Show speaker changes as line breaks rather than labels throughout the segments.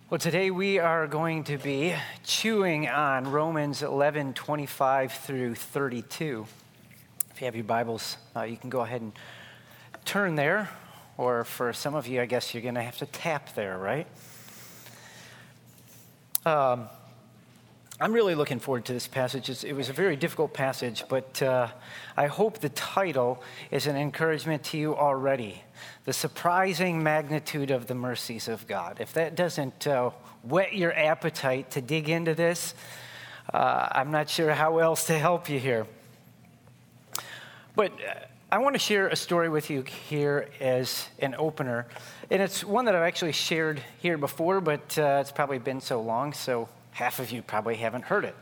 Well, today we are going to be chewing on Romans 11:25 through 32. If you have your Bibles, you can go ahead and turn there, or for some of you, I guess you're going to have to tap there, right? I'm really looking forward to this passage. It was a very difficult passage, but I hope the title is an encouragement to you already. The surprising magnitude of the mercies of God. If that doesn't whet your appetite to dig into this, I'm not sure how else to help you here. But I want to share a story with you here as an opener. And it's one that I've actually shared here before, but it's probably been so long, so half of you probably haven't heard it.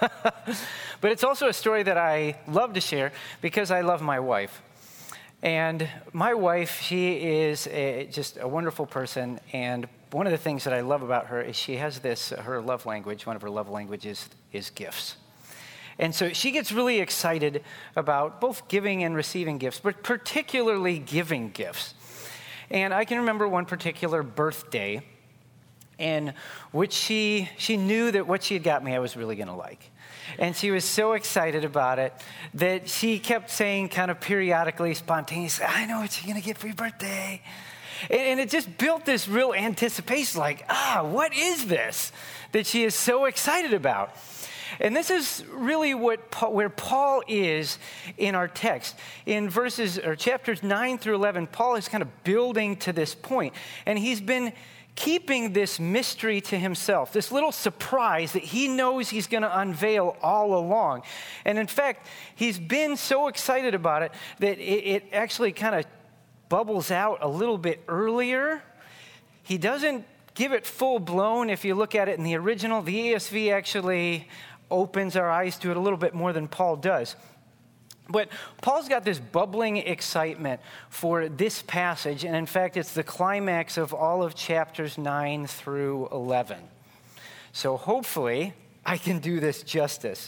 But it's also a story that I love to share because I love my wife. And my wife, she is just a wonderful person. And one of the things that I love about her is she has her love language, one of her love languages is gifts. And so she gets really excited about both giving and receiving gifts, but particularly giving gifts. And I can remember one particular birthday in which she knew that what she had got me I was really going to like. And she was so excited about it that she kept saying kind of periodically, spontaneously, I know what you're going to get for your birthday. And it just built this real anticipation, like, what is this that she is so excited about? And this is really where Paul is in our text. In chapters 9 through 11, Paul is kind of building to this point. And he's been keeping this mystery to himself, this little surprise that he knows he's going to unveil all along. And in fact, he's been so excited about it that it actually kind of bubbles out a little bit earlier. He doesn't give it full blown. If you look at it in the original, the ESV actually opens our eyes to it a little bit more than Paul does. But Paul's got this bubbling excitement for this passage, and in fact, it's the climax of all of chapters 9 through 11. So hopefully, I can do this justice.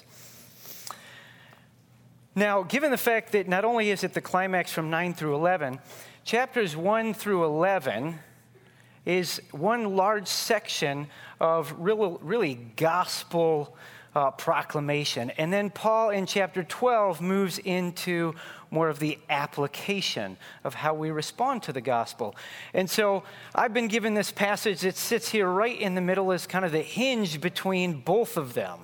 Now, given the fact that not only is it the climax from 9 through 11, chapters 1 through 11 is one large section of really gospel proclamation. And then Paul in chapter 12 moves into more of the application of how we respond to the gospel. And so I've been given this passage that sits here right in the middle as kind of the hinge between both of them.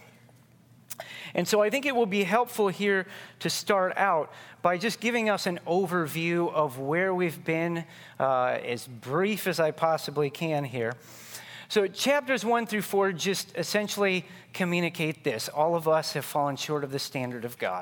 And so I think it will be helpful here to start out by just giving us an overview of where we've been, as brief as I possibly can here. So chapters 1 through 4 just essentially communicate this. All of us have fallen short of the standard of God.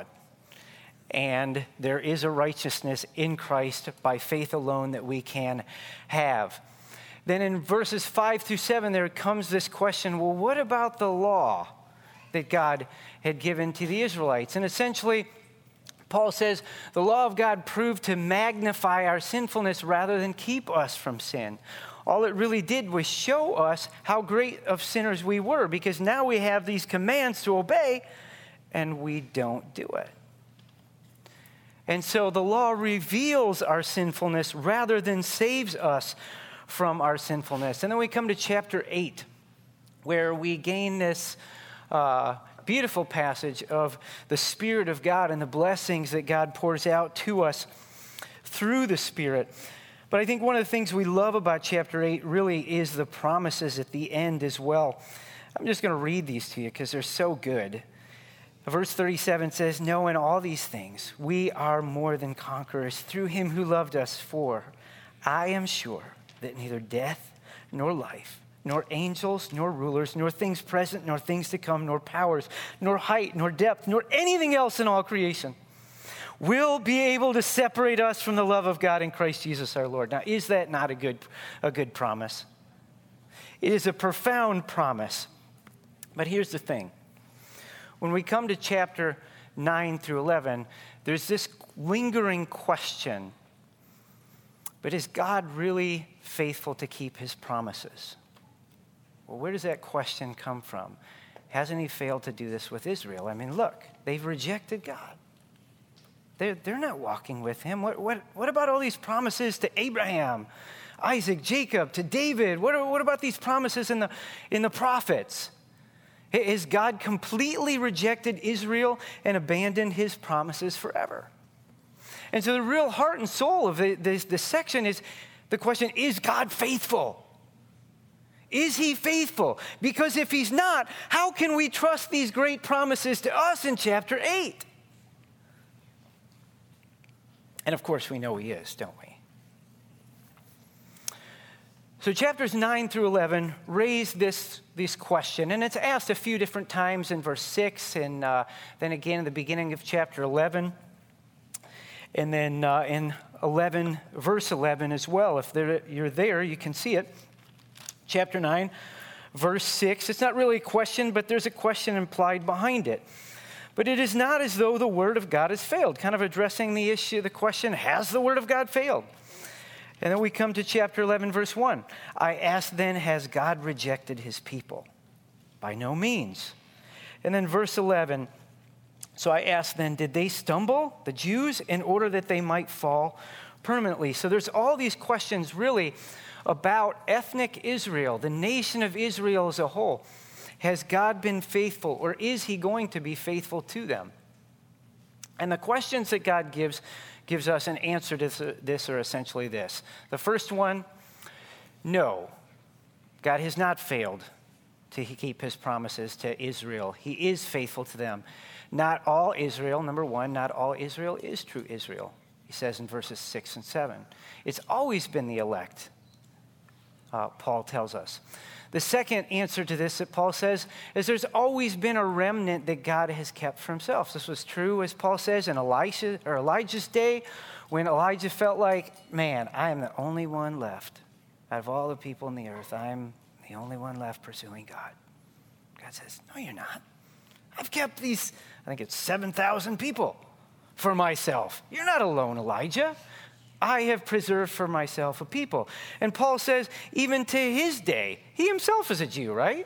And there is a righteousness in Christ by faith alone that we can have. Then in verses 5 through 7, there comes this question, well, what about the law that God had given to the Israelites? And essentially, Paul says, the law of God proved to magnify our sinfulness rather than keep us from sin. All it really did was show us how great of sinners we were, because now we have these commands to obey, and we don't do it. And so the law reveals our sinfulness rather than saves us from our sinfulness. And then we come to chapter 8, where we gain this beautiful passage of the Spirit of God and the blessings that God pours out to us through the Spirit. But I think one of the things we love about chapter 8 really is the promises at the end as well. I'm just going to read these to you because they're so good. Verse 37 says, no, in all these things, we are more than conquerors through him who loved us. For I am sure that neither death nor life, nor angels, nor rulers, nor things present, nor things to come, nor powers, nor height, nor depth, nor anything else in all creation will be able to separate us from the love of God in Christ Jesus our Lord. Now, is that not a good promise? It is a profound promise. But here's the thing. When we come to chapter 9 through 11, there's this lingering question. But is God really faithful to keep his promises? Well, where does that question come from? Hasn't he failed to do this with Israel? I mean, look, they've rejected God. They're not walking with him. What about all these promises to Abraham, Isaac, Jacob, to David. What about these promises in the prophets? Has God completely rejected Israel and abandoned his promises forever? And so the real heart and soul of this section is the question, is God faithful? Is he faithful? Because if he's not, how can we trust these great promises to us in chapter 8? And of course, we know he is, don't we? So chapters 9 through 11 raise this question, and it's asked a few different times in verse 6, and then again in the beginning of chapter 11, and then in verse 11 as well. If you're there, you can see it. Chapter 9, verse 6. It's not really a question, but there's a question implied behind it. But it is not as though the word of God has failed, kind of addressing the issue, the question, has the word of God failed? And then we come to chapter 11, verse 1. I ask then, has God rejected his people? By no means. And then verse 11, so I ask then, did they stumble, the Jews, in order that they might fall permanently? So there's all these questions really about ethnic Israel, the nation of Israel as a whole. Has God been faithful, or is he going to be faithful to them? And the questions that God gives us an answer to this are essentially this. The first one, no, God has not failed to keep his promises to Israel. He is faithful to them. Not all Israel, number one, not all Israel is true Israel. He says in verses 6 and 7. It's always been the elect, Paul tells us. The second answer to this that Paul says is there's always been a remnant that God has kept for himself. This was true, as Paul says, in Elijah's day, when Elijah felt like, man, I am the only one left. Out of all the people in the earth, I'm the only one left pursuing God. God says, no, you're not. I've kept these, I think it's 7,000 people for myself. You're not alone, Elijah. I have preserved for myself a people. And Paul says, even to his day, he himself is a Jew, right?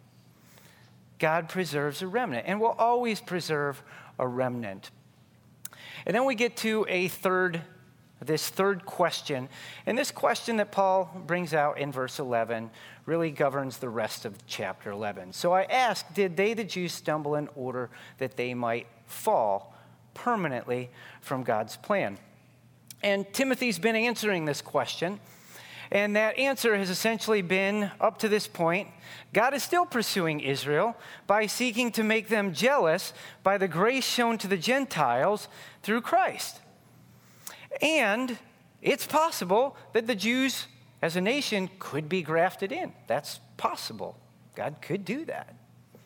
God preserves a remnant and will always preserve a remnant. And then we get to this third question. And this question that Paul brings out in verse 11 really governs the rest of chapter 11. So I ask, did they, the Jews, stumble in order that they might fall permanently from God's plan? And Timothy's been answering this question, and that answer has essentially been, up to this point, God is still pursuing Israel by seeking to make them jealous by the grace shown to the Gentiles through Christ. And it's possible that the Jews as a nation could be grafted in. That's possible. God could do that.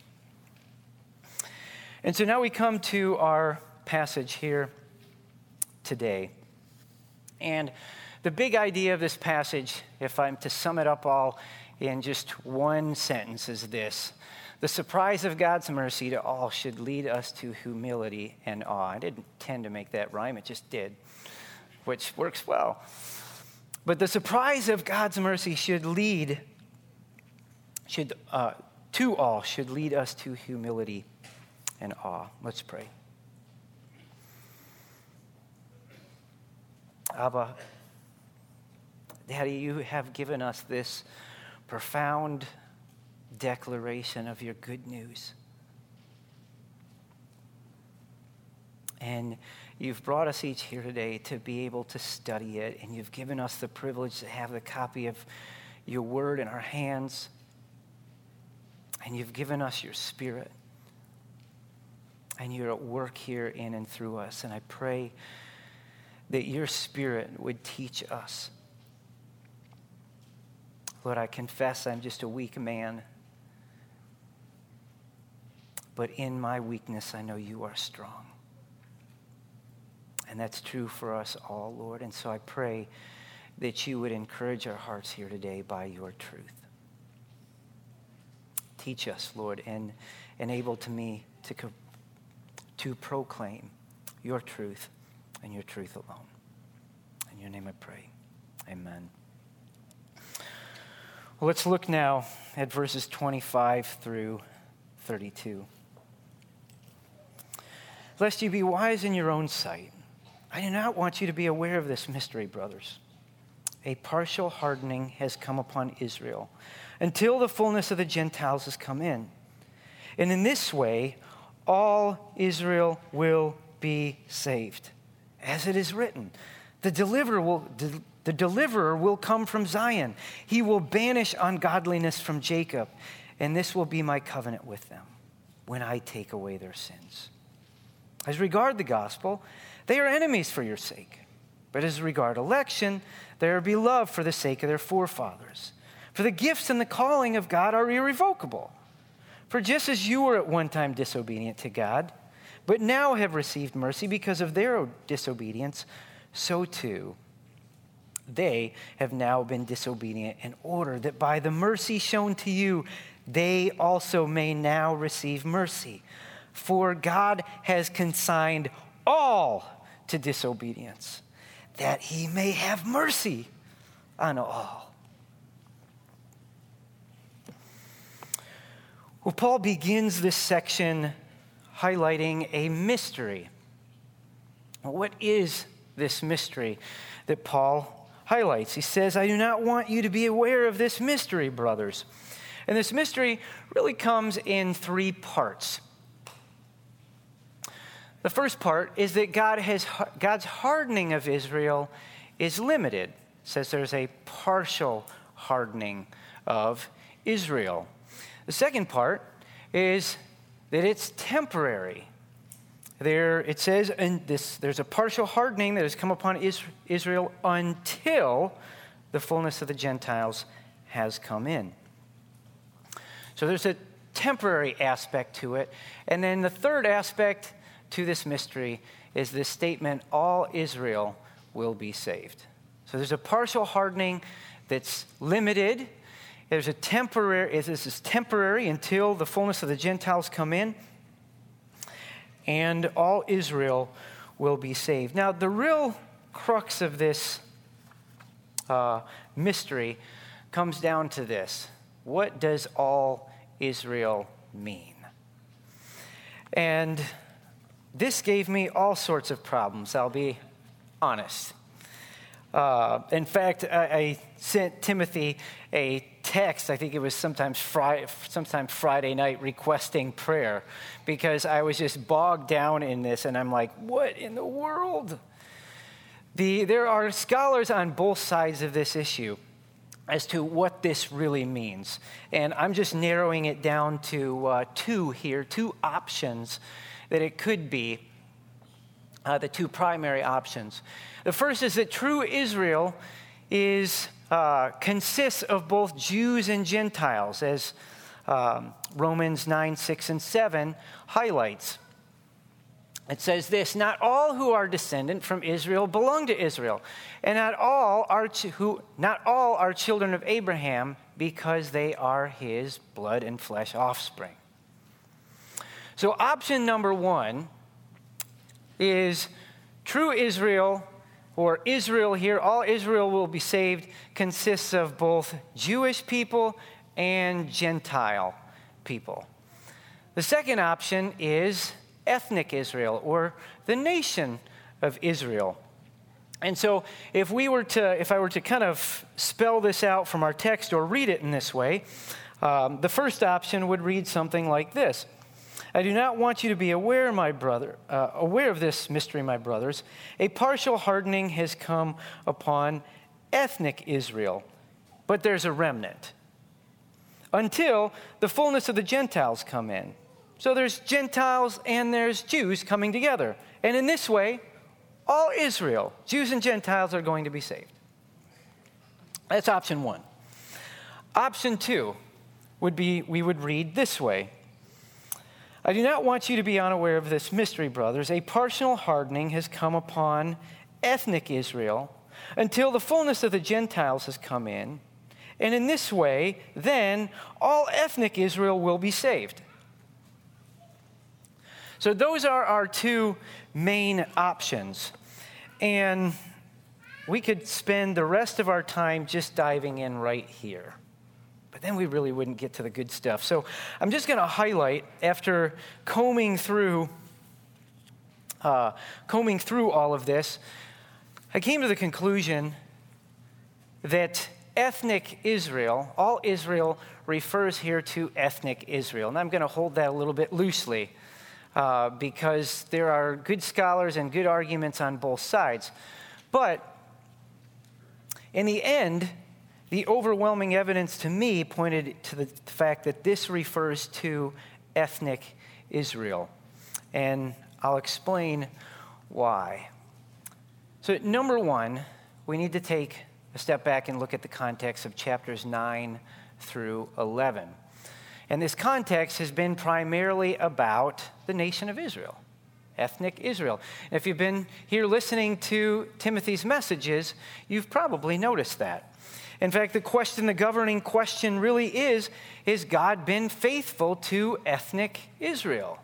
And so now we come to our passage here today. And the big idea of this passage, if I'm to sum it up all in just one sentence, is this. The surprise of God's mercy to all should lead us to humility and awe. I didn't intend to make that rhyme, it just did, which works well. But the surprise of God's mercy to all should lead us to humility and awe. Let's pray. Abba, Daddy, you have given us this profound declaration of your good news. And you've brought us each here today to be able to study it, and you've given us the privilege to have the copy of your word in our hands, and you've given us your Spirit, and you're at work here in and through us. And I pray that your Spirit would teach us. Lord, I confess I'm just a weak man, but in my weakness I know you are strong. And that's true for us all, Lord. And so I pray that you would encourage our hearts here today by your truth. Teach us, Lord, and enable me to proclaim your truth and your truth alone. In your name I pray. Amen. Well, let's look now at verses 25 through 32. Lest you be wise in your own sight, I do not want you to be aware of this mystery, brothers. a partial hardening has come upon Israel, until the fullness of the Gentiles has come in. And in this way, all Israel will be saved. As it is written, the deliverer will come from Zion. He will banish ungodliness from Jacob, and this will be my covenant with them when I take away their sins. As regard the gospel, they are enemies for your sake. But as regard election, they are beloved for the sake of their forefathers. For the gifts and the calling of God are irrevocable. For just as you were at one time disobedient to God, but now have received mercy because of their disobedience, so too they have now been disobedient, in order that by the mercy shown to you, they also may now receive mercy. For God has consigned all to disobedience, that he may have mercy on all. Well, Paul begins this section highlighting a mystery. What is this mystery that Paul highlights? He says, I do not want you to be aware of this mystery, brothers. And this mystery really comes in three parts. The first part is that God's hardening of Israel is limited. It says there's a partial hardening of Israel. The second part is that it's temporary. It says there's a partial hardening that has come upon Israel until the fullness of the Gentiles has come in. So there's a temporary aspect to it. And then the third aspect to this mystery is this statement, all Israel will be saved. So there's a partial hardening that's limited. This is temporary until the fullness of the Gentiles come in, and all Israel will be saved. Now, the real crux of this mystery comes down to this. What does all Israel mean? And this gave me all sorts of problems, I'll be honest. In fact, I sent Timothy a text, I think it was sometime Friday night, requesting prayer, because I was just bogged down in this, and I'm like, what in the world? There are scholars on both sides of this issue as to what this really means. And I'm just narrowing it down to two options that it could be, the two primary options. The first is that true Israel consists of both Jews and Gentiles, as Romans 9, 6, and 7 highlights. It says this, not all who are descendant from Israel belong to Israel, and not all are children of Abraham, because they are his blood and flesh offspring. So option number one is true Israel, or Israel here, all Israel will be saved, consists of both Jewish people and Gentile people. The second option is ethnic Israel, or the nation of Israel. And so if I were to kind of spell this out from our text or read it in this way, the first option would read something like this. I do not want you to be aware of this mystery, my brothers. A partial hardening has come upon ethnic Israel, but there's a remnant until the fullness of the Gentiles come in. So there's Gentiles and there's Jews coming together. And in this way, all Israel, Jews and Gentiles, are going to be saved. That's option one. Option two would be, we would read this way. I do not want you to be unaware of this mystery, brothers. A partial hardening has come upon ethnic Israel until the fullness of the Gentiles has come in. And in this way, then, all ethnic Israel will be saved. So those are our two main options. And we could spend the rest of our time just diving in right here. But then we really wouldn't get to the good stuff. So I'm just going to highlight, after combing through all of this, I came to the conclusion that ethnic Israel, all Israel refers here to ethnic Israel. And I'm going to hold that a little bit loosely because there are good scholars and good arguments on both sides. But in the end, the overwhelming evidence to me pointed to the fact that this refers to ethnic Israel. And I'll explain why. So, number one, we need to take a step back and look at the context of chapters 9 through 11. And this context has been primarily about the nation of Israel, ethnic Israel. And if you've been here listening to Timothy's messages, you've probably noticed that. In fact, the governing question really is God been faithful to ethnic Israel?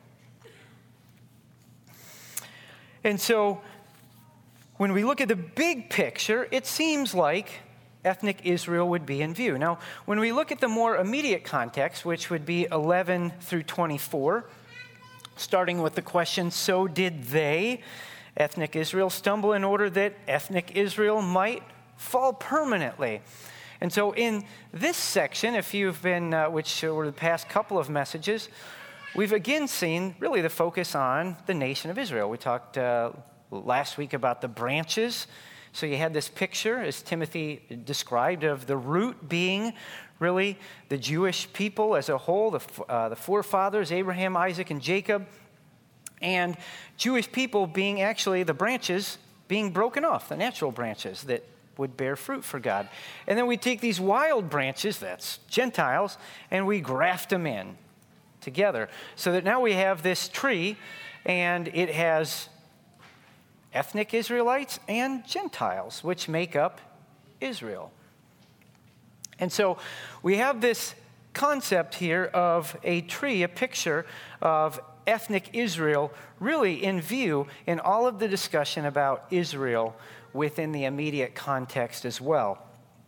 And so, when we look at the big picture, it seems like ethnic Israel would be in view. Now, when we look at the more immediate context, which would be 11 through 24, starting with the question, so did they, ethnic Israel, stumble in order that ethnic Israel might fall permanently? And so in this section, if you've been, which were the past couple of messages, we've again seen really the focus on the nation of Israel. We talked last week about the branches. So you had this picture, as Timothy described, of the root being really the Jewish people as a whole, the forefathers, Abraham, Isaac, and Jacob, and Jewish people being actually the branches being broken off, the natural branches that would bear fruit for God. And then we take these wild branches, that's Gentiles, and we graft them in together so that now we have this tree, and it has ethnic Israelites and Gentiles, which make up Israel. And so we have this concept here of a tree, a picture of ethnic Israel, really in view in all of the discussion about Israel within the immediate context as well.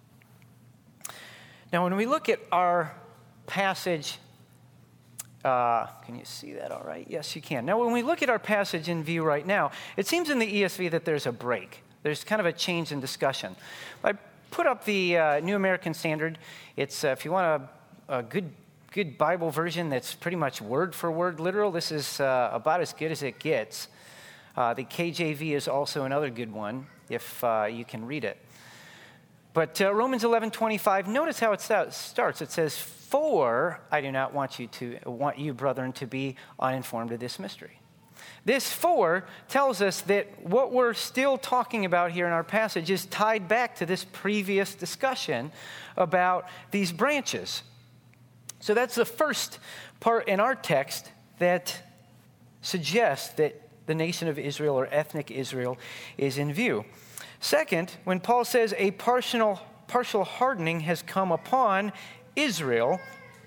Now, when we look at our passage, can you see that all right? Yes, you can. Now, when we look at our passage in view right now, it seems in the ESV that there's a break. There's kind of a change in discussion. I put up the New American Standard. It's, if you want a good Bible version that's pretty much word for word literal, this is about as good as it gets. The KJV is also another good one, if you can read it. But Romans 11:25, notice how it starts. It says, "For I do not want you, brethren, to be uninformed of this mystery." This "for" tells us that what we're still talking about here in our passage is tied back to this previous discussion about these branches. So that's the first part in our text that suggests that the nation of Israel or ethnic Israel is in view. Second, when Paul says a partial hardening has come upon Israel,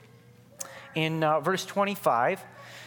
in verse 25,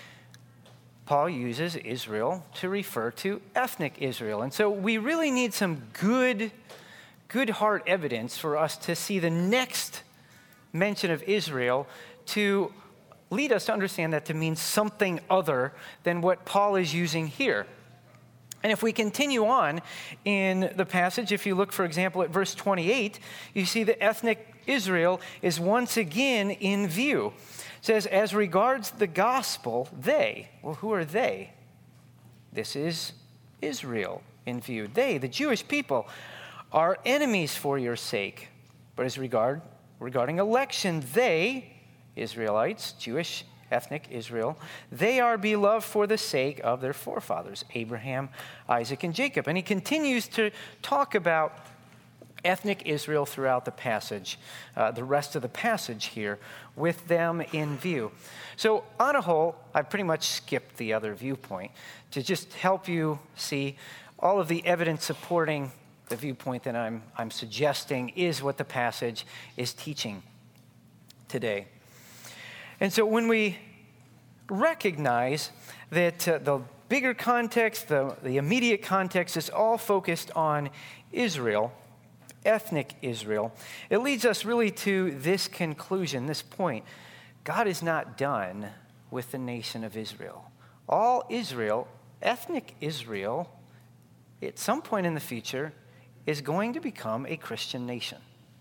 Paul uses Israel to refer to ethnic Israel. And so we really need some good hard evidence for us to see the next mention of Israel to lead us to understand that to mean something other than what Paul is using here. And if we continue on in the passage, if you look, for example, at verse 28, you see that ethnic Israel is once again in view. It says, as regards the gospel, they, well, who are they? This is Israel in view. They, the Jewish people, are enemies for your sake. But as regarding election, they, Israelites, Jewish ethnic Israel, they are beloved for the sake of their forefathers, Abraham, Isaac, and Jacob. And he continues to talk about ethnic Israel throughout the passage, the rest of the passage here, with them in view. So on a whole, I've pretty much skipped the other viewpoint to just help you see all of the evidence supporting the viewpoint that I'm suggesting is what the passage is teaching today. And so when we recognize that the bigger context, the immediate context is all focused on Israel, ethnic Israel, it leads us really to this conclusion, this point. God is not done with the nation of Israel. All Israel, ethnic Israel, at some point in the future, is going to become a Christian nation.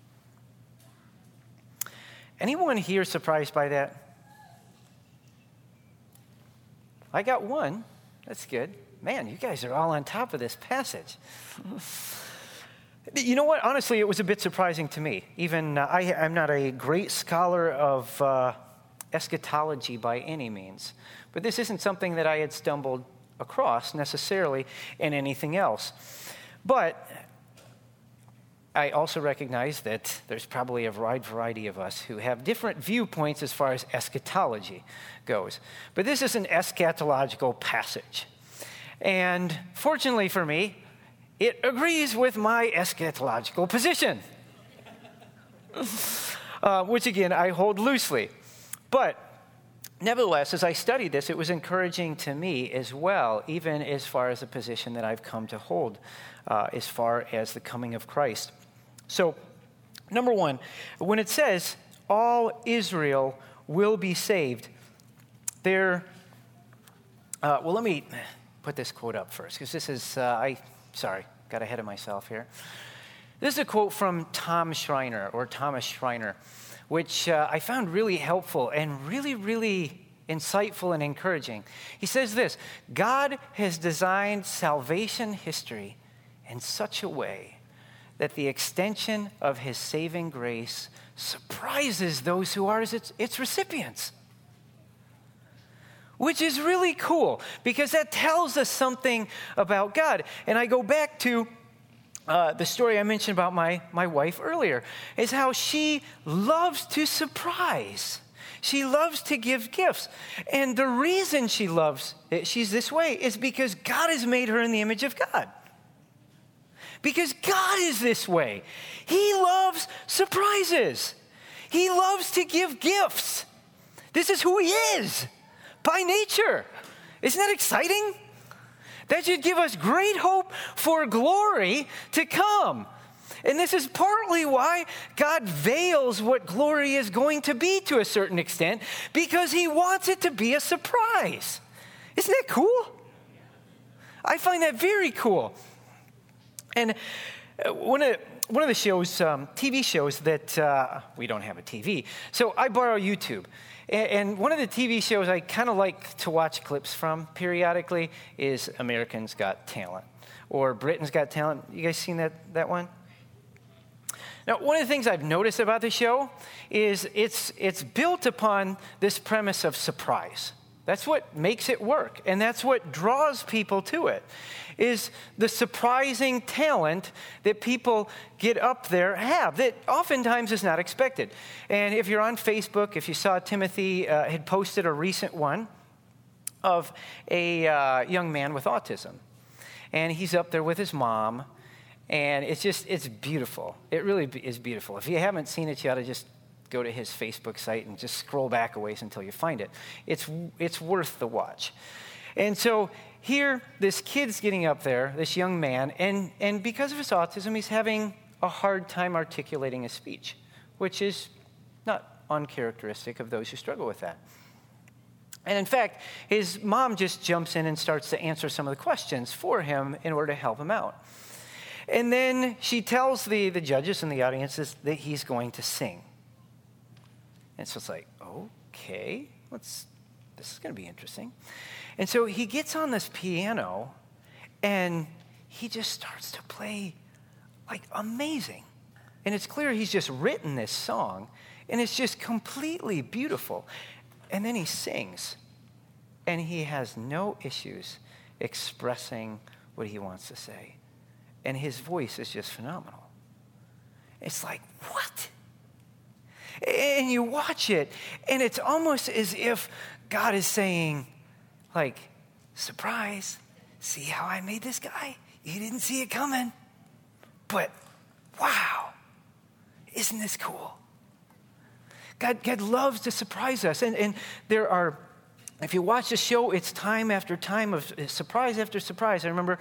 Anyone here surprised by that? I got one. That's good. Man, you guys are all on top of this passage. You know what? Honestly, it was a bit surprising to me. Even I'm not a great scholar of eschatology by any means, but this isn't something that I had stumbled across necessarily in anything else. But I also recognize that there's probably a wide variety of us who have different viewpoints as far as eschatology goes. But this is an eschatological passage. And fortunately for me, it agrees with my eschatological position, which again, I hold loosely. But nevertheless, as I studied this, it was encouraging to me as well, even as far as a position that I've come to hold as far as the coming of Christ. So, number one, when it says all Israel will be saved, let me put this quote up first, because this is, got ahead of myself here. This is a quote from Thomas Schreiner, which I found really helpful and really, really insightful and encouraging. He says this: God has designed salvation history in such a way that the extension of his saving grace surprises those who are its recipients. Which is really cool, because that tells us something about God. And I go back to the story I mentioned about my wife earlier, is how she loves to surprise. She loves to give gifts. And the reason she's this way is because God has made her in the image of God. Because God is this way. He loves surprises. He loves to give gifts. This is who he is by nature. Isn't that exciting? That should give us great hope for glory to come. And this is partly why God veils what glory is going to be to a certain extent, because he wants it to be a surprise. Isn't that cool? I find that very cool. And one of the shows, TV shows that we don't have a TV, so I borrow YouTube. And one of the TV shows I kind of like to watch clips from periodically is Americans Got Talent, or Britain's Got Talent. You guys seen that one? Now, one of the things I've noticed about the show is it's built upon this premise of surprise. That's what makes it work, and that's what draws people to it, is the surprising talent that people get up there have that oftentimes is not expected. And if you're on Facebook, if you saw Timothy had posted a recent one of a young man with autism, and he's up there with his mom, and it's beautiful. It really is beautiful. If you haven't seen it, you ought to just go to his Facebook site and just scroll back a ways until you find it. It's worth the watch. And so here, this kid's getting up there, this young man, and because of his autism, he's having a hard time articulating his speech, which is not uncharacteristic of those who struggle with that. And in fact, his mom just jumps in and starts to answer some of the questions for him in order to help him out. And then she tells the judges and the audiences that he's going to sing. And so it's like, okay, this is going to be interesting. And so he gets on this piano, and he just starts to play like amazing. And it's clear he's just written this song, and it's just completely beautiful. And then he sings, and he has no issues expressing what he wants to say. And his voice is just phenomenal. It's like, what? And you watch it, and it's almost as if God is saying, like, surprise, see how I made this guy? You didn't see it coming. But, wow, isn't this cool? God loves to surprise us. And there are, if you watch the show, it's time after time of surprise after surprise. I remember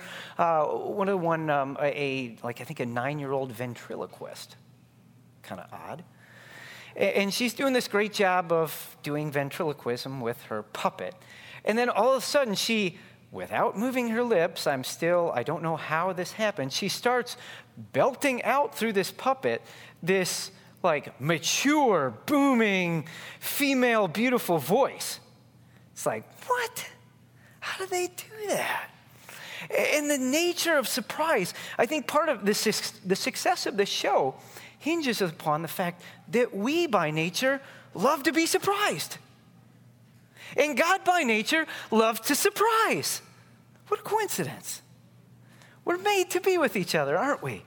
I think a 9-year-old ventriloquist, kind of odd. And she's doing this great job of doing ventriloquism with her puppet. And then all of a sudden she, without moving her lips, I don't know how this happened, she starts belting out through this puppet this like mature, booming, female, beautiful voice. It's like, what? How do they do that? And the nature of surprise, I think part of the success of the show hinges upon the fact that we, by nature, love to be surprised. And God, by nature, loves to surprise. What a coincidence. We're made to be with each other, aren't we?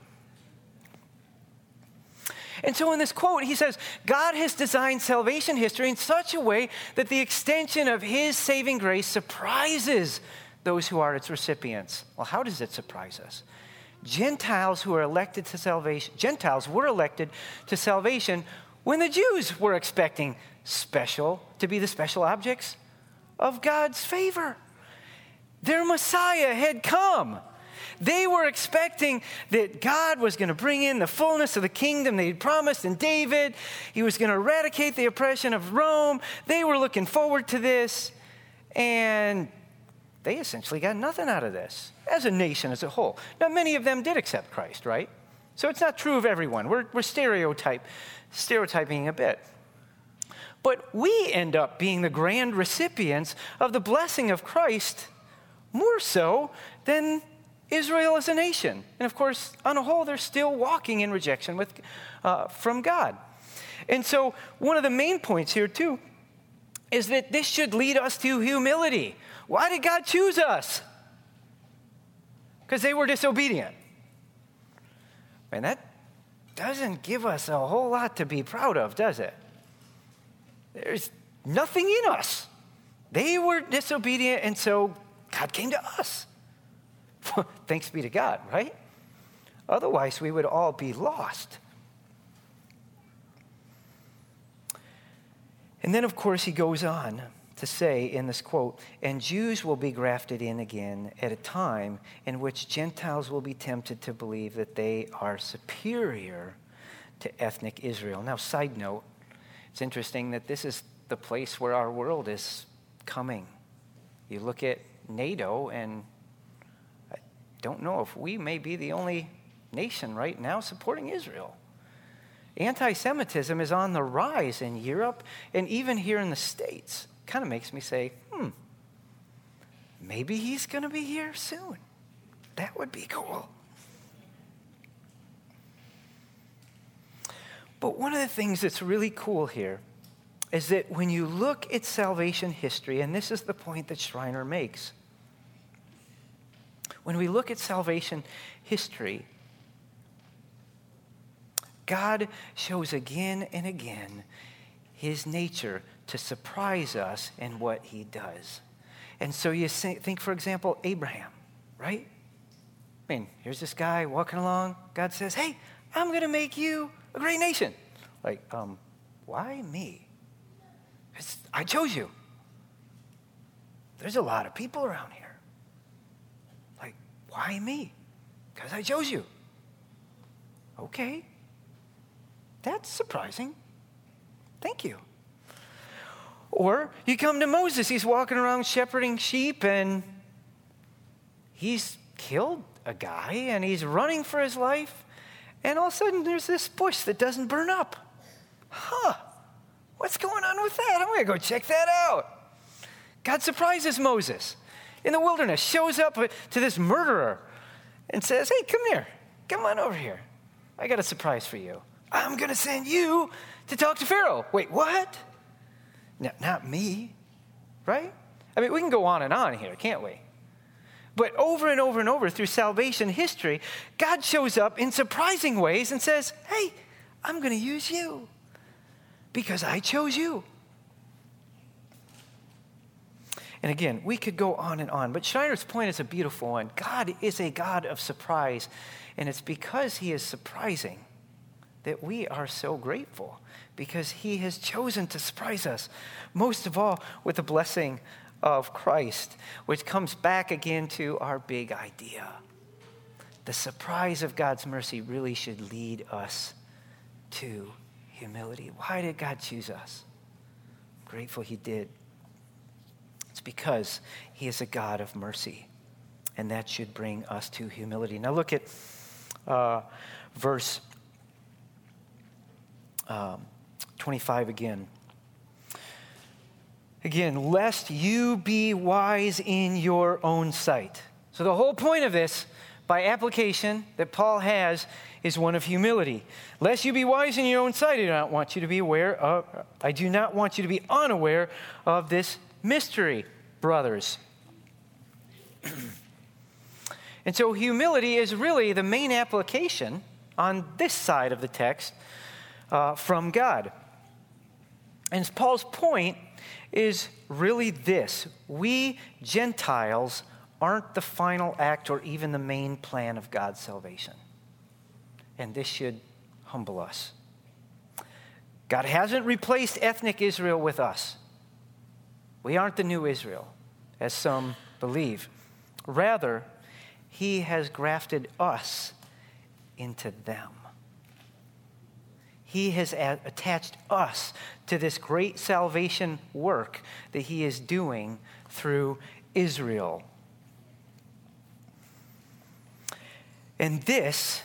And so in this quote, he says, God has designed salvation history in such a way that the extension of his saving grace surprises those who are its recipients. Well, how does it surprise us? Gentiles were elected to salvation when the Jews were expecting to be the special objects of God's favor. Their Messiah had come. They were expecting that God was going to bring in the fullness of the kingdom they had promised in David. He was going to eradicate the oppression of Rome. They were looking forward to this, and they essentially got nothing out of this as a nation as a whole. Now, many of them did accept Christ, right? So it's not true of everyone. We're stereotyping a bit. But we end up being the grand recipients of the blessing of Christ more so than Israel as a nation. And of course, on a whole, they're still walking in rejection from God. And so one of the main points here, too, is that this should lead us to humility. Why did God choose us? Because they were disobedient. And that doesn't give us a whole lot to be proud of, does it? There's nothing in us. They were disobedient, and so God came to us. Thanks be to God, right? Otherwise, we would all be lost. And then, of course, he goes on to say in this quote, and Jews will be grafted in again at a time in which Gentiles will be tempted to believe that they are superior to ethnic Israel. Now, side note, it's interesting that this is the place where our world is coming. You look at NATO, and I don't know if we may be the only nation right now supporting Israel. Anti-Semitism is on the rise in Europe and even here in the States. Kind of makes me say, maybe he's going to be here soon. That would be cool. But one of the things that's really cool here is that when you look at salvation history, and this is the point that Schreiner makes, when we look at salvation history, God shows again and again his nature to surprise us in what he does. And so you think, for example, Abraham, right? I mean, here's this guy walking along. God says, hey, I'm going to make you a great nation. Like, why me? I chose you. There's a lot of people around here. Like, why me? Because I chose you. Okay. That's surprising. Thank you. Or you come to Moses. He's walking around shepherding sheep, and he's killed a guy, and he's running for his life. And all of a sudden, there's this bush that doesn't burn up. What's going on with that? I'm going to go check that out. God surprises Moses in the wilderness, shows up to this murderer and says, hey, come here. Come on over here. I got a surprise for you. I'm going to send you to talk to Pharaoh. Wait, what? No, not me, right? I mean, we can go on and on here, can't we? But over and over and over through salvation history, God shows up in surprising ways and says, hey, I'm going to use you because I chose you. And again, we could go on and on, but Schreiner's point is a beautiful one. God is a God of surprise, and it's because he is surprising that we are so grateful, because he has chosen to surprise us, most of all with the blessing of Christ, which comes back again to our big idea. The surprise of God's mercy really should lead us to humility. Why did God choose us? I'm grateful he did. It's because he is a God of mercy, and that should bring us to humility. Now look at verse 25 again. Again, lest you be wise in your own sight. So the whole point of this, by application that Paul has, is one of humility. Lest you be wise in your own sight, I do not want you to be unaware of this mystery, brothers. And so humility is really the main application on this side of the text from God. And Paul's point is really this: we Gentiles aren't the final act or even the main plan of God's salvation. And this should humble us. God hasn't replaced ethnic Israel with us. We aren't the new Israel, as some believe. Rather, he has grafted us into them. He has attached us to this great salvation work that he is doing through Israel. And this,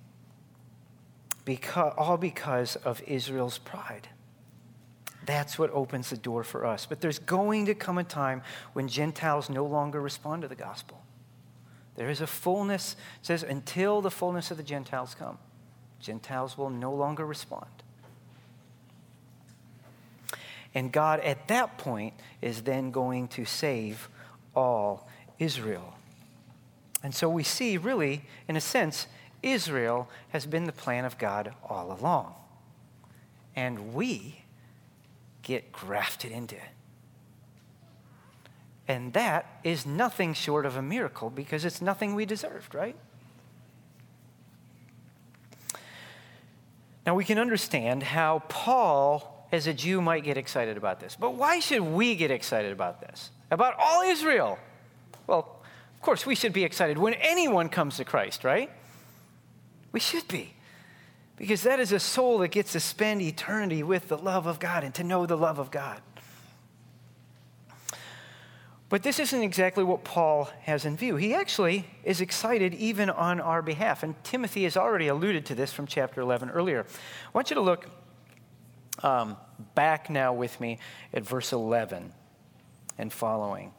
all because of Israel's pride. That's what opens the door for us. But there's going to come a time when Gentiles no longer respond to the gospel. There is a fullness, it says, until the fullness of the Gentiles come. Gentiles will no longer respond. And God at that point is then going to save all Israel. And so we see really, in a sense, Israel has been the plan of God all along. And we get grafted into it. And that is nothing short of a miracle because it's nothing we deserved, right? Now, we can understand how Paul, as a Jew, might get excited about this. But why should we get excited about this? About all Israel? Well, of course, we should be excited when anyone comes to Christ, right? We should be. Because that is a soul that gets to spend eternity with the love of God and to know the love of God. But this isn't exactly what Paul has in view. He actually is excited even on our behalf. And Timothy has already alluded to this from chapter 11 earlier. I want you to look back now with me at verse 11 and following.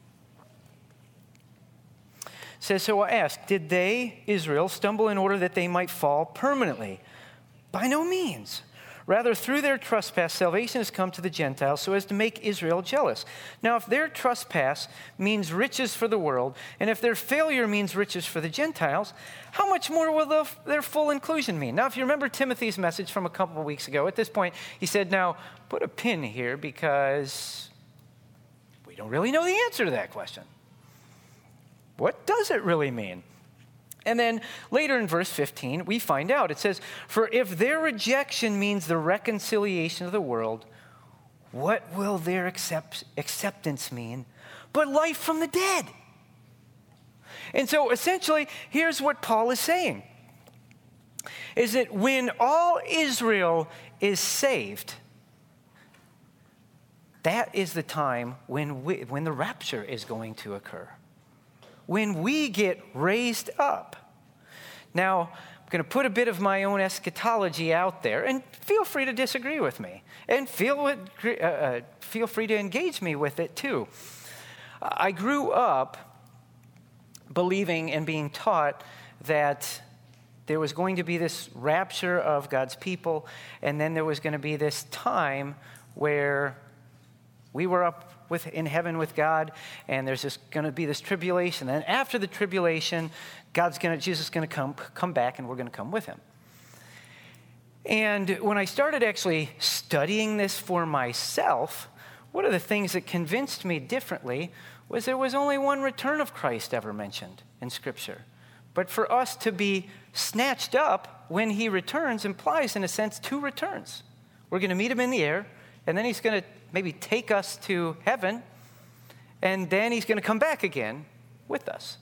It says, so I ask, did they, Israel, stumble in order that they might fall permanently? By no means. Rather, through their trespass, salvation has come to the Gentiles so as to make Israel jealous. Now, if their trespass means riches for the world, and if their failure means riches for the Gentiles, how much more will their full inclusion mean? Now, if you remember Timothy's message from a couple of weeks ago, at this point, he said, now, put a pin here because we don't really know the answer to that question. What does it really mean? And then later in verse 15, we find out. It says, for if their rejection means the reconciliation of the world, what will their acceptance mean but life from the dead? And so essentially, here's what Paul is saying, is that when all Israel is saved, that is the time when the rapture is going to occur. When we get raised up. Now, I'm going to put a bit of my own eschatology out there, and feel free to disagree with me, and feel free to engage me with it too. I grew up believing and being taught that there was going to be this rapture of God's people, and then there was going to be this time where we were up in heaven with God, and there's going to be this tribulation. And after the tribulation, Jesus is going to come back, and we're going to come with him. And when I started actually studying this for myself, one of the things that convinced me differently was there was only one return of Christ ever mentioned in Scripture. But for us to be snatched up when he returns implies, in a sense, two returns. We're going to meet him in the air, and then he's going to maybe take us to heaven, and then he's going to come back again with us.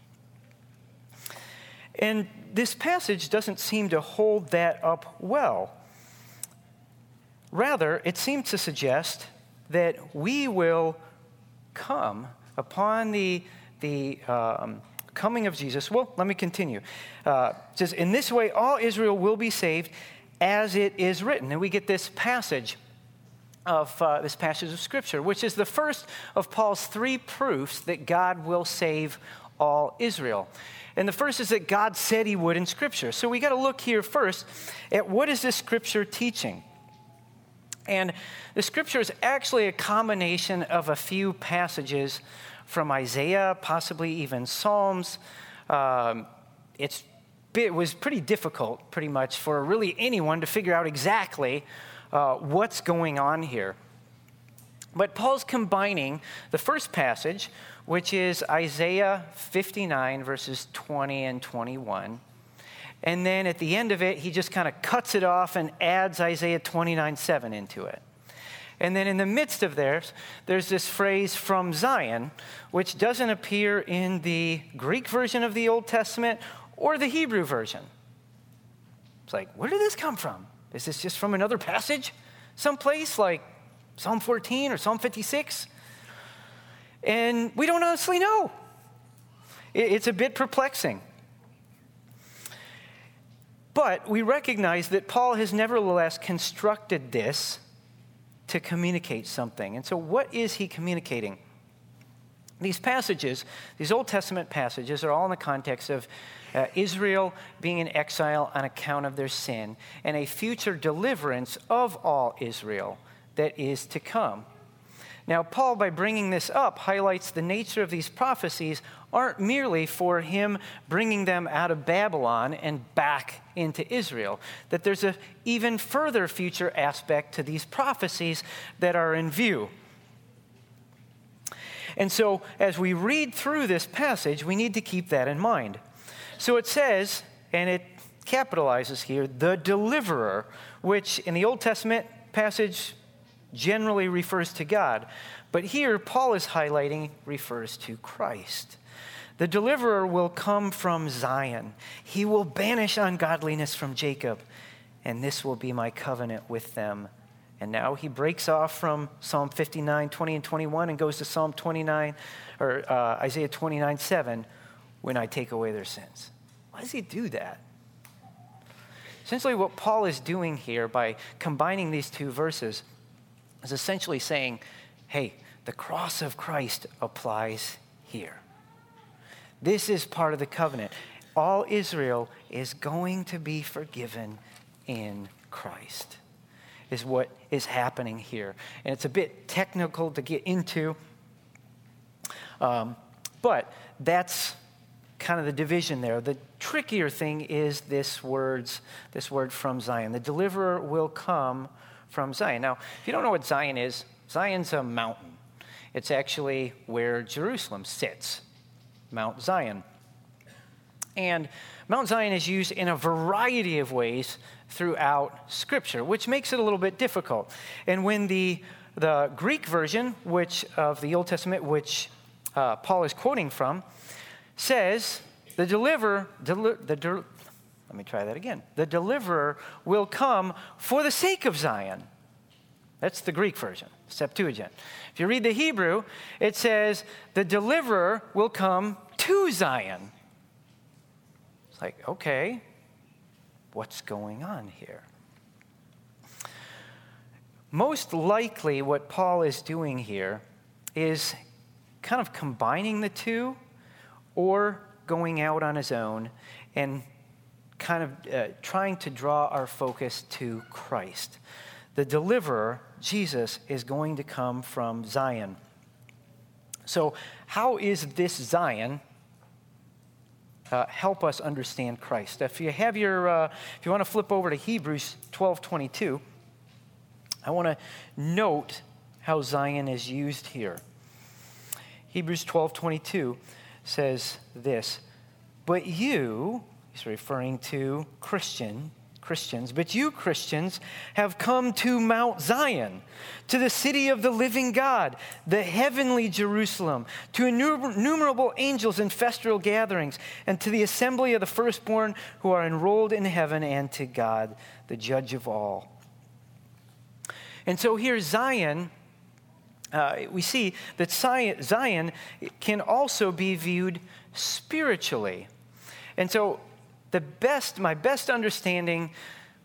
And this passage doesn't seem to hold that up well. Rather, it seems to suggest that we will come upon the coming of Jesus. Well, let me continue. It says, in this way, all Israel will be saved as it is written. And we get this passage of Scripture, which is the first of Paul's three proofs that God will save all Israel. And the first is that God said he would in Scripture. So we got to look here first at what is this Scripture teaching. And the Scripture is actually a combination of a few passages from Isaiah, possibly even Psalms. It was pretty difficult, pretty much, for really anyone to figure out exactly what's going on here. But Paul's combining the first passage, which is Isaiah 59, verses 20 and 21. And then at the end of it, he just kind of cuts it off and adds Isaiah 29:7 into it. And then in the midst of there's this phrase from Zion, which doesn't appear in the Greek version of the Old Testament or the Hebrew version. It's like, where did this come from? Is this just from another passage someplace like Psalm 14 or Psalm 56? And we don't honestly know. It's a bit perplexing. But we recognize that Paul has nevertheless constructed this to communicate something. And so what is he communicating? These passages, these Old Testament passages, are all in the context of Israel being in exile on account of their sin and a future deliverance of all Israel that is to come. Now, Paul, by bringing this up, highlights the nature of these prophecies aren't merely for him bringing them out of Babylon and back into Israel, that there's an even further future aspect to these prophecies that are in view. And so, as we read through this passage, we need to keep that in mind. So it says, and it capitalizes here, the deliverer, which in the Old Testament passage generally refers to God. But here, Paul is highlighting, refers to Christ. The deliverer will come from Zion. He will banish ungodliness from Jacob, and this will be my covenant with them. And now he breaks off from Psalm 59, 20 and 21 and goes to Psalm 29, or Isaiah 29:7, when I take away their sins. Why does he do that? Essentially what Paul is doing here by combining these two verses is essentially saying, hey, the cross of Christ applies here. This is part of the covenant. All Israel is going to be forgiven in Christ, is what is happening here. And it's a bit technical to get into, but that's kind of the division there. The trickier thing is this word from Zion. The deliverer will come from Zion. Now, if you don't know what Zion is, Zion's a mountain. It's actually where Jerusalem sits, Mount Zion. And Mount Zion is used in a variety of ways throughout Scripture, which makes it a little bit difficult. And when the Greek version, which of the Old Testament, which Paul is quoting from, says the deliverer will come for the sake of Zion. That's the Greek version, Septuagint. If you read the Hebrew, it says the deliverer will come to Zion. It's like, okay, what's going on here? Most likely what Paul is doing here is kind of combining the two or going out on his own and kind of trying to draw our focus to Christ. The deliverer, Jesus, is going to come from Zion. So how is this Zion help us understand Christ? If you have if you want to flip over to Hebrews 12:22, I want to note how Zion is used here. Hebrews 12:22 says this, but you, he's referring to Christians, but you Christians have come to Mount Zion, to the city of the living God, the heavenly Jerusalem, to innumerable angels in festal gatherings, and to the assembly of the firstborn who are enrolled in heaven, and to God, the judge of all. And so here Zion, we see that Zion can also be viewed spiritually. And so my best understanding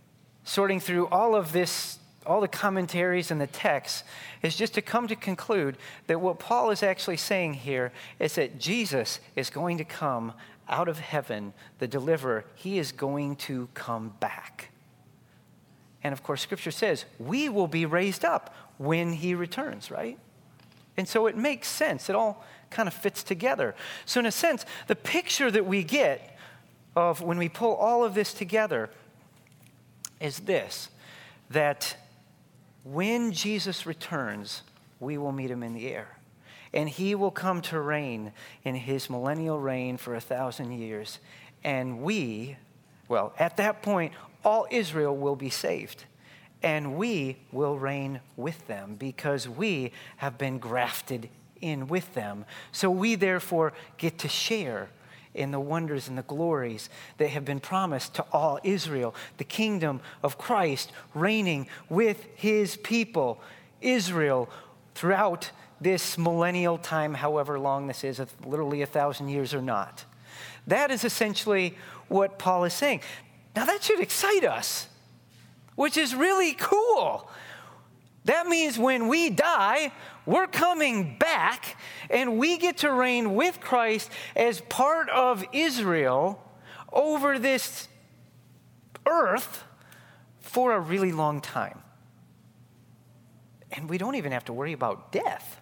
sorting through all of this, all the commentaries and the texts, is just to come to conclude that what Paul is actually saying here is that Jesus is going to come out of heaven, the deliverer. He is going to come back. And of course, Scripture says we will be raised up when he returns, right? And so it makes sense. It all kind of fits together. So in a sense, the picture that we get of when we pull all of this together is this, that when Jesus returns, we will meet him in the air. And he will come to reign in his millennial reign for 1,000 years. And we, well, at that point, all Israel will be saved. And we will reign with them because we have been grafted in with them. So we therefore get to share in the wonders and the glories that have been promised to all Israel, the kingdom of Christ reigning with his people, Israel, throughout this millennial time, however long this is, literally 1,000 years or not. That is essentially what Paul is saying. Now that should excite us, which is really cool. That means when we die, we're coming back and we get to reign with Christ as part of Israel over this earth for a really long time. And we don't even have to worry about death.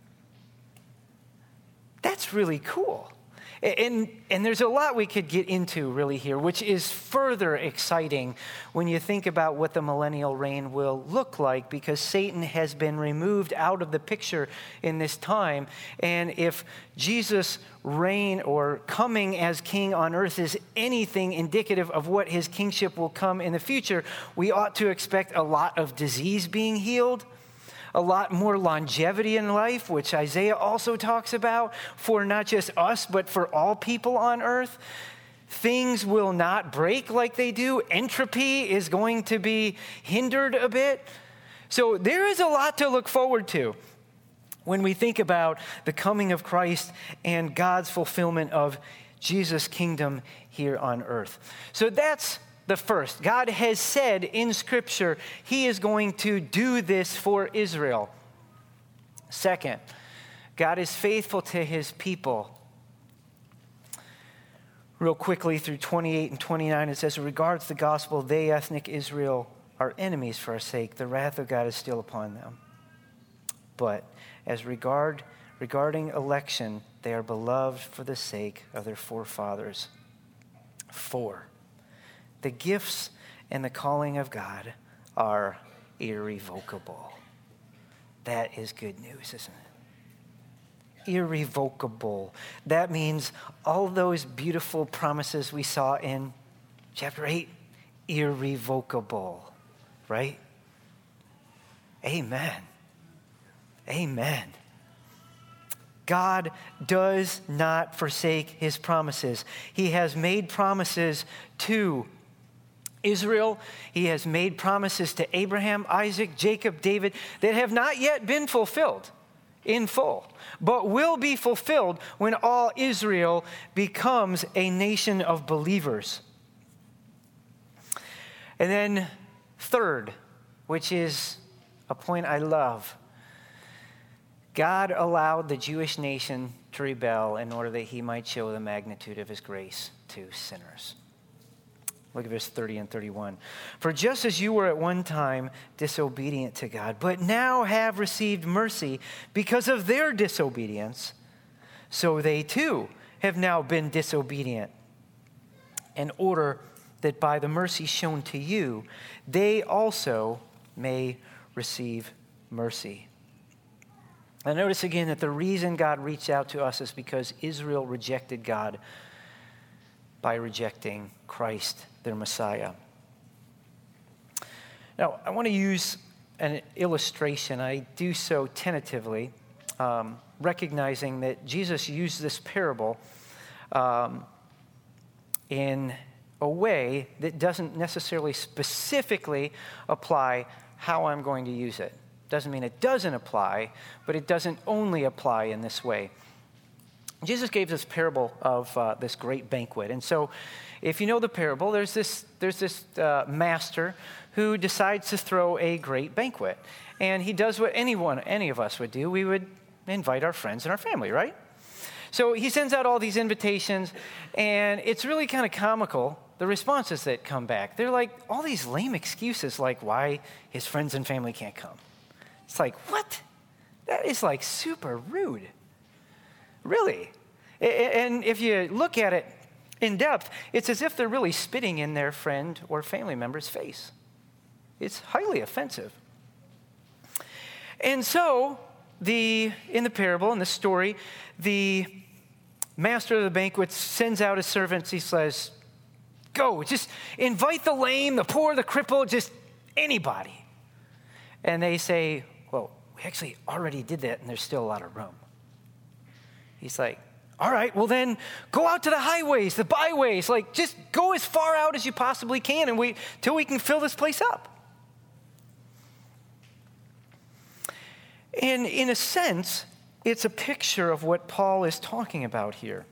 That's really cool. And there's a lot we could get into really here, which is further exciting when you think about what the millennial reign will look like, because Satan has been removed out of the picture in this time. And if Jesus' reign or coming as king on earth is anything indicative of what his kingship will come in the future, we ought to expect a lot of disease being healed, a lot more longevity in life, which Isaiah also talks about, for not just us, but for all people on earth. Things will not break like they do. Entropy is going to be hindered a bit. So there is a lot to look forward to when we think about the coming of Christ and God's fulfillment of Jesus' kingdom here on earth. So that's the first. God has said in Scripture he is going to do this for Israel. Second, God is faithful to his people. Real quickly through 28 and 29, it says, regards the gospel, they, ethnic Israel, are enemies for our sake. The wrath of God is still upon them. But as regarding election, they are beloved for the sake of their forefathers. 4. The gifts and the calling of God are irrevocable. That is good news, isn't it? Irrevocable. That means all those beautiful promises we saw in chapter 8, irrevocable, right? Amen. Amen. God does not forsake his promises. He has made promises to Israel. He has made promises to Abraham, Isaac, Jacob, David that have not yet been fulfilled in full, but will be fulfilled when all Israel becomes a nation of believers. And then third, which is a point I love, God allowed the Jewish nation to rebel in order that he might show the magnitude of his grace to sinners. Look at verse 30 and 31. For just as you were at one time disobedient to God, but now have received mercy because of their disobedience, so they too have now been disobedient, in order that by the mercy shown to you, they also may receive mercy. Now notice again that the reason God reached out to us is because Israel rejected God by rejecting Christ, their Messiah. Now, I want to use an illustration. I do so tentatively, recognizing that Jesus used this parable in a way that doesn't necessarily specifically apply how I'm going to use it. Doesn't mean it doesn't apply, but it doesn't only apply in this way. Jesus gave this parable of this great banquet. And so if you know the parable, there's this master who decides to throw a great banquet. And he does what any of us would do. We would invite our friends and our family, right? So he sends out all these invitations, and it's really kind of comical, the responses that come back. They're like all these lame excuses, like why his friends and family can't come. It's like, what? That is like super rude. Really. And if you look at it in depth, it's as if they're really spitting in their friend or family member's face. It's highly offensive. And so, in the parable, in the story, the master of the banquet sends out his servants. He says, go, just invite the lame, the poor, the crippled, just anybody. And they say, well, we actually already did that, and there's still a lot of room. He's like, all right, well then go out to the highways, the byways, like just go as far out as you possibly can and wait till we can fill this place up. And in a sense, it's a picture of what Paul is talking about here.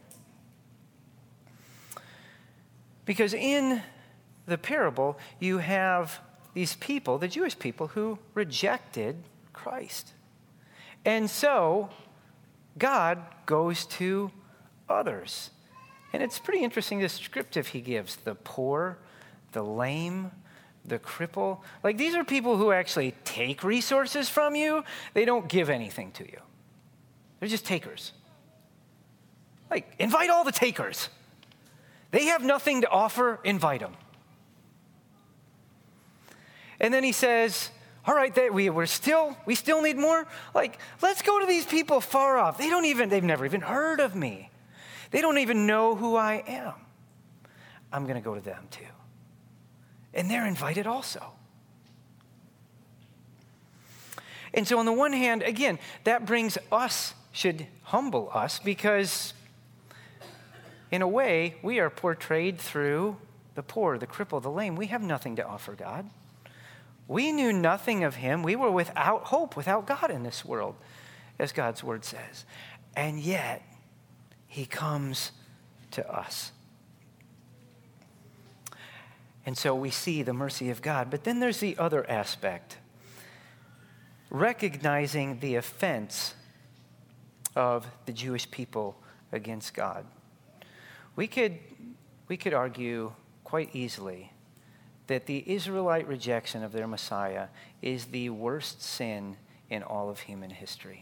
Because in the parable, you have these people, the Jewish people, who rejected Christ. And so God goes to others. And it's pretty interesting, the descriptive he gives. The poor, the lame, the cripple. Like, these are people who actually take resources from you. They don't give anything to you. They're just takers. Like, invite all the takers. They have nothing to offer, invite them. And then he says, all right, we still need more. Like, let's go to these people far off. They've never even heard of me. They don't even know who I am. I'm going to go to them too. And they're invited also. And so on the one hand, again, that should humble us, because in a way, we are portrayed through the poor, the crippled, the lame. We have nothing to offer God. We knew nothing of him. We were without hope, without God in this world, as God's word says. And yet, he comes to us. And so we see the mercy of God. But then there's the other aspect, recognizing the offense of the Jewish people against God. We could argue quite easily that the Israelite rejection of their Messiah is the worst sin in all of human history.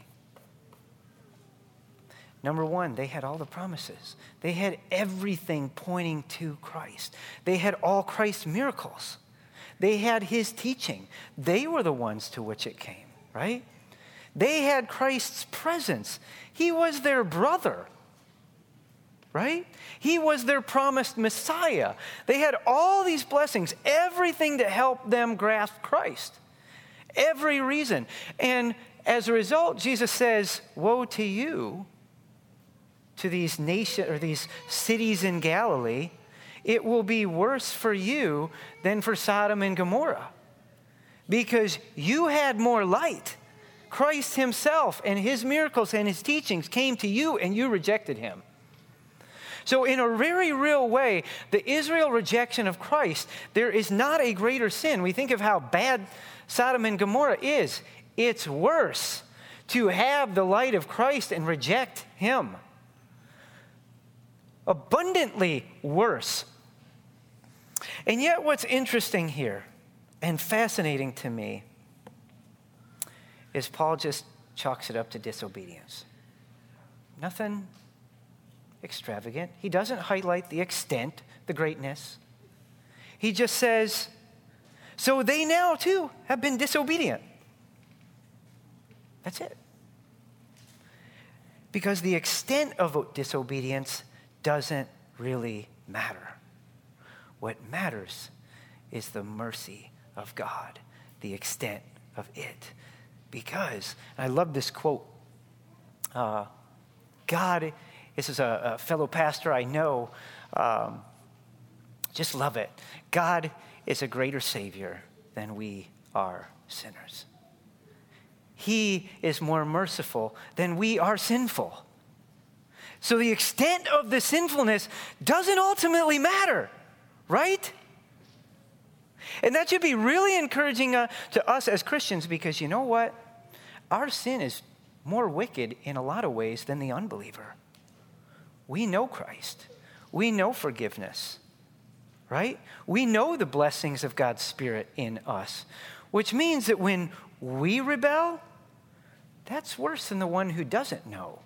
Number one, they had all the promises. They had everything pointing to Christ. They had all Christ's miracles. They had his teaching. They were the ones to which it came, right? They had Christ's presence. He was their brother, right? He was their promised Messiah. They had all these blessings, everything to help them grasp Christ. Every reason. And as a result, Jesus says, woe to you, to these nations or these cities in Galilee. It will be worse for you than for Sodom and Gomorrah, because you had more light. Christ himself and his miracles and his teachings came to you, and you rejected him. So in a very real way, the Israel rejection of Christ, there is not a greater sin. We think of how bad Sodom and Gomorrah is. It's worse to have the light of Christ and reject him. Abundantly worse. And yet what's interesting here and fascinating to me is Paul just chalks it up to disobedience. Nothing extravagant. He doesn't highlight the extent, the greatness. He just says, so they now too have been disobedient. That's it. Because the extent of disobedience doesn't really matter. What matters is the mercy of God, the extent of it. Because, and I love this quote, God, this is a fellow pastor I know, just love it. God is a greater Savior than we are sinners. He is more merciful than we are sinful. So the extent of the sinfulness doesn't ultimately matter, right? And that should be really encouraging to us as Christians, because you know what? Our sin is more wicked in a lot of ways than the unbeliever. We know Christ. We know forgiveness, right? We know the blessings of God's Spirit in us, which means that when we rebel, that's worse than the one who doesn't know.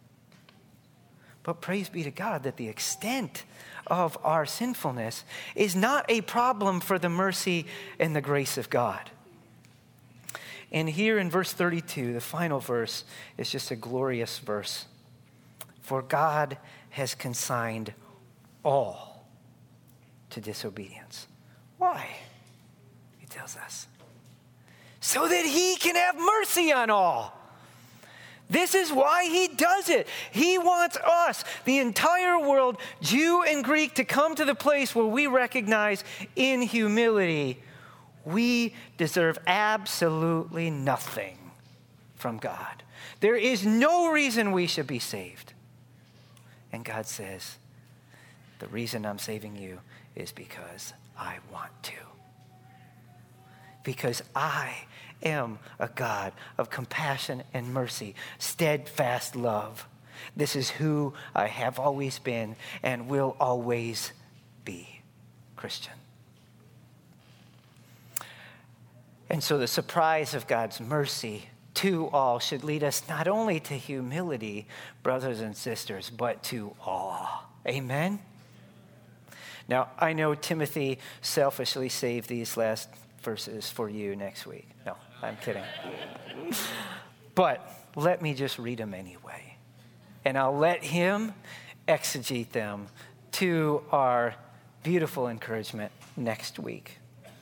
But praise be to God that the extent of our sinfulness is not a problem for the mercy and the grace of God. And here in verse 32, the final verse is just a glorious verse. For God has consigned all to disobedience. Why? He tells us. So that he can have mercy on all. This is why he does it. He wants us, the entire world, Jew and Greek, to come to the place where we recognize in humility we deserve absolutely nothing from God. There is no reason we should be saved. And God says, the reason I'm saving you is because I want to. Because I am a God of compassion and mercy, steadfast love. This is who I have always been and will always be, Christian. And so the surprise of God's mercy to all should lead us not only to humility, brothers and sisters, but to awe. Amen? Now, I know Timothy selfishly saved these last verses for you next week. No, I'm kidding. But let me just read them anyway. And I'll let him exegete them to our beautiful encouragement next week.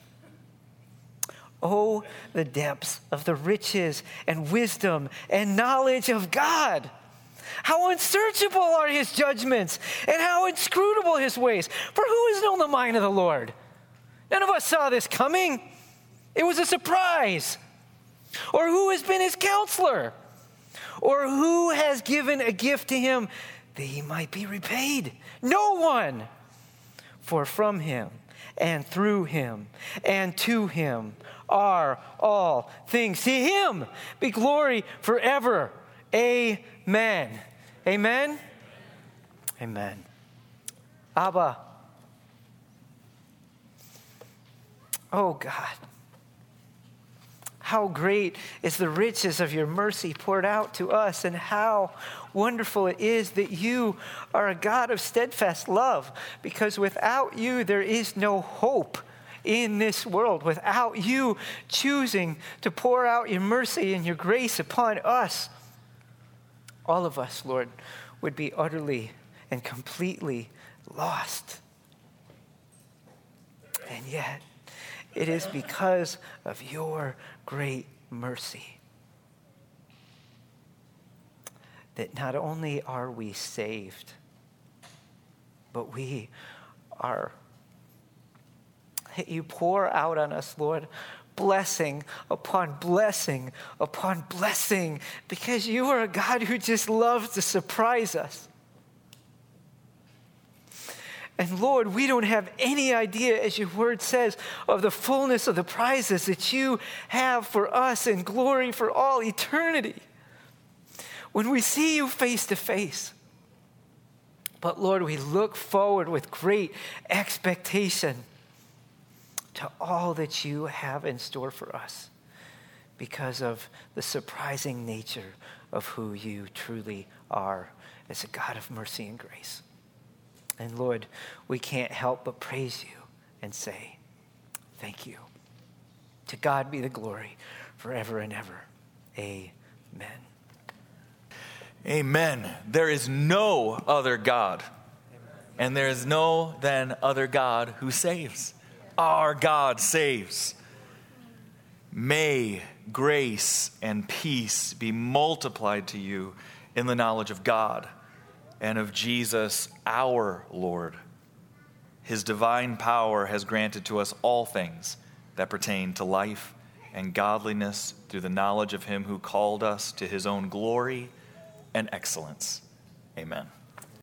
Oh, the depths of the riches and wisdom and knowledge of God. How unsearchable are his judgments and how inscrutable his ways. For who has known the mind of the Lord? None of us saw this coming. It was a surprise. Or who has been his counselor? Or who has given a gift to him that he might be repaid? No one. For from him and through him and to him are all things. To him be glory forever. Amen. Amen. Amen. Abba. Oh God. How great is the riches of your mercy poured out to us, and how wonderful it is that you are a God of steadfast love, because without you there is no hope in this world. Without you choosing to pour out your mercy and your grace upon us, all of us, Lord, would be utterly and completely lost. And yet, it is because of your great mercy that not only are we saved, but we are, you pour out on us, Lord, blessing upon blessing upon blessing, because you are a God who just loves to surprise us. And Lord, we don't have any idea, as your word says, of the fullness of the prizes that you have for us in glory for all eternity when we see you face to face. But Lord, we look forward with great expectation to all that you have in store for us because of the surprising nature of who you truly are as a God of mercy and grace. And Lord, we can't help but praise you and say, thank you. To God be the glory forever and ever. Amen.
Amen. There is no other God. And there is no then other God who saves. Our God saves. May grace and peace be multiplied to you in the knowledge of God and of Jesus, our Lord. His divine power has granted to us all things that pertain to life and godliness through the knowledge of him who called us to his own glory and excellence. Amen.